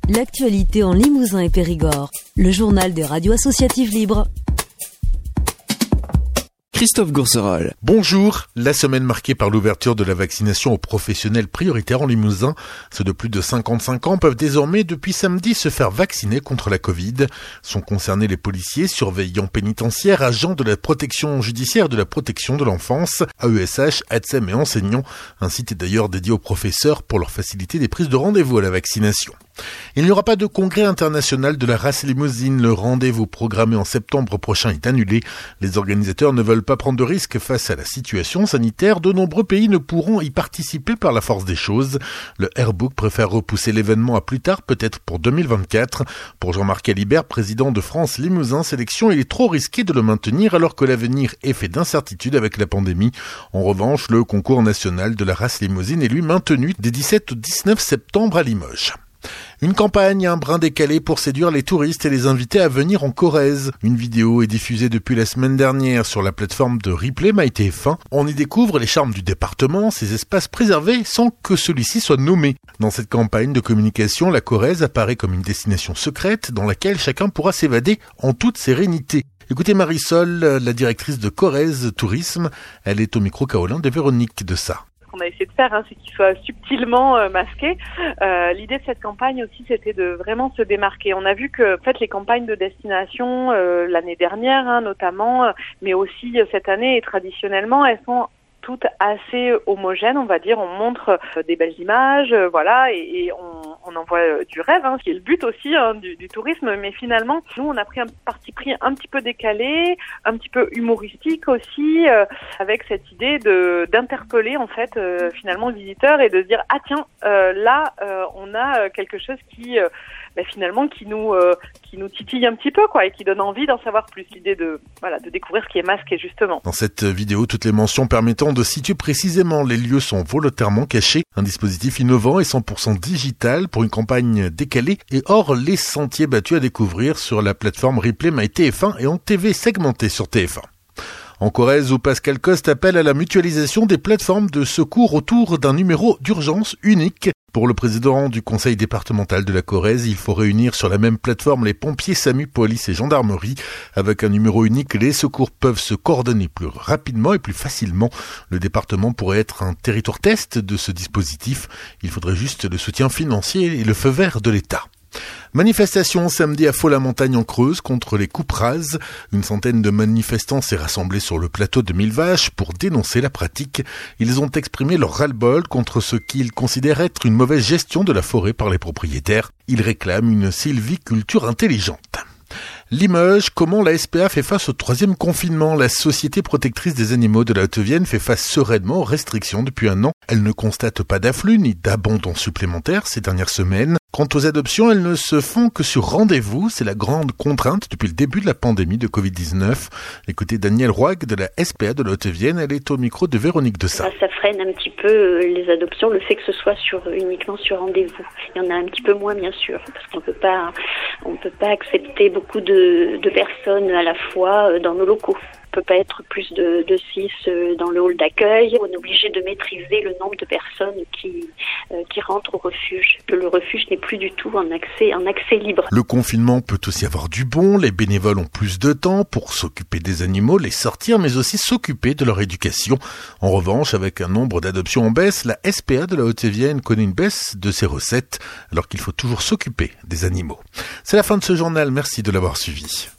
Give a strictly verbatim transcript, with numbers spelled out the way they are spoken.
L'actualité en Limousin et Périgord. Le journal des radios associatives libres. Christophe Gourcerol. Bonjour. La semaine marquée par l'ouverture de la vaccination aux professionnels prioritaires en Limousin. Ceux de plus de cinquante-cinq ans peuvent désormais, depuis samedi, se faire vacciner contre la Covid. Sont concernés les policiers, surveillants pénitentiaires, agents de la protection judiciaire et de la protection de l'enfance, A E S H, A T S E M et enseignants. Un site est d'ailleurs dédié aux professeurs pour leur faciliter des prises de rendez-vous à la vaccination. Il n'y aura pas de congrès international de la race limousine. Le rendez-vous programmé en septembre prochain est annulé. Les organisateurs ne veulent pas prendre de risques face à la situation sanitaire. De nombreux pays ne pourront y participer par la force des choses. Le Airbook préfère repousser l'événement à plus tard, peut-être pour deux mille vingt-quatre. Pour Jean-Marc Alibert, président de France Limousin Sélection, il est trop risqué de le maintenir alors que l'avenir est fait d'incertitudes avec la pandémie. En revanche, le concours national de la race limousine est lui maintenu des dix-sept au dix-neuf septembre à Limoges. Une campagne un brin décalée pour séduire les touristes et les inviter à venir en Corrèze. Une vidéo est diffusée depuis la semaine dernière sur la plateforme de Replay My T F un. On y découvre les charmes du département, ses espaces préservés sans que celui-ci soit nommé. Dans cette campagne de communication, la Corrèze apparaît comme une destination secrète dans laquelle chacun pourra s'évader en toute sérénité. Écoutez Marisol, la directrice de Corrèze Tourisme. Elle est au micro kaolin de Véronique de Ça. Ce qu'on a essayé de faire, hein, c'est qu'il soit subtilement euh, masqué. Euh, l'idée de cette campagne aussi, c'était de vraiment se démarquer. On a vu que, en fait, les campagnes de destination euh, l'année dernière, hein, notamment, euh, mais aussi euh, cette année et traditionnellement, elles sont toutes assez homogènes, on va dire. On montre euh, des belles images, euh, voilà, et, et on, on envoie euh, du rêve, hein, ce qui est le but aussi hein, du, du tourisme. Mais finalement, nous, on a pris un parti pris un petit peu décalé, un petit peu humoristique aussi, euh, avec cette idée de d'interpeller en fait euh, finalement le visiteur et de se dire ah tiens euh, là euh, on a quelque chose qui euh, bah, finalement qui nous euh, qui nous titille un petit peu quoi et qui donne envie d'en savoir plus. L'idée de voilà de découvrir ce qui est masqué justement. Dans cette vidéo, toutes les mentions permettant de situer précisément les lieux sont volontairement cachées. Un dispositif innovant et cent pour cent digital pour une campagne décalée et hors les sentiers battus à découvrir sur la plateforme Replay My T F un et en T V segmentée sur T F un. En Corrèze, où Pascal Coste appelle à la mutualisation des plateformes de secours autour d'un numéro d'urgence unique. Pour le président du conseil départemental de la Corrèze, il faut réunir sur la même plateforme les pompiers, SAMU, police et gendarmerie. Avec un numéro unique, les secours peuvent se coordonner plus rapidement et plus facilement. Le département pourrait être un territoire test de ce dispositif. Il faudrait juste le soutien financier et le feu vert de l'État. Manifestation samedi à Faux-la-Montagne en Creuse contre les coupes rases. Une centaine de manifestants s'est rassemblée sur le plateau de Millevaches pour dénoncer la pratique. Ils ont exprimé leur ras-le-bol contre ce qu'ils considèrent être une mauvaise gestion de la forêt par les propriétaires. Ils réclament une sylviculture intelligente. Limoges, comment la S P A fait face au troisième confinement? La Société protectrice des animaux de la Haute-Vienne fait face sereinement aux restrictions depuis un an. Elle ne constate pas d'afflux ni d'abandon supplémentaire ces dernières semaines. Quant aux adoptions, elles ne se font que sur rendez-vous. C'est la grande contrainte depuis le début de la pandémie de covid dix-neuf. Écoutez Danielle Roig de la S P A de la Haute-Vienne. Elle est au micro de Véronique de Ça. Ça freine un petit peu les adoptions, le fait que ce soit sur, uniquement sur rendez-vous. Il y en a un petit peu moins, bien sûr, parce qu'on peut pas, on peut pas accepter beaucoup de, de personnes à la fois dans nos locaux. On peut pas être plus de, de six dans le hall d'accueil. On est obligé de maîtriser le nombre de personnes qui, euh, qui rentrent au refuge. Le refuge n'est plus du tout en accès, en accès libre. Le confinement peut aussi avoir du bon. Les bénévoles ont plus de temps pour s'occuper des animaux, les sortir, mais aussi s'occuper de leur éducation. En revanche, avec un nombre d'adoptions en baisse, la S P A de la Haute-Vienne connaît une baisse de ses recettes, alors qu'il faut toujours s'occuper des animaux. C'est la fin de ce journal. Merci de l'avoir suivi.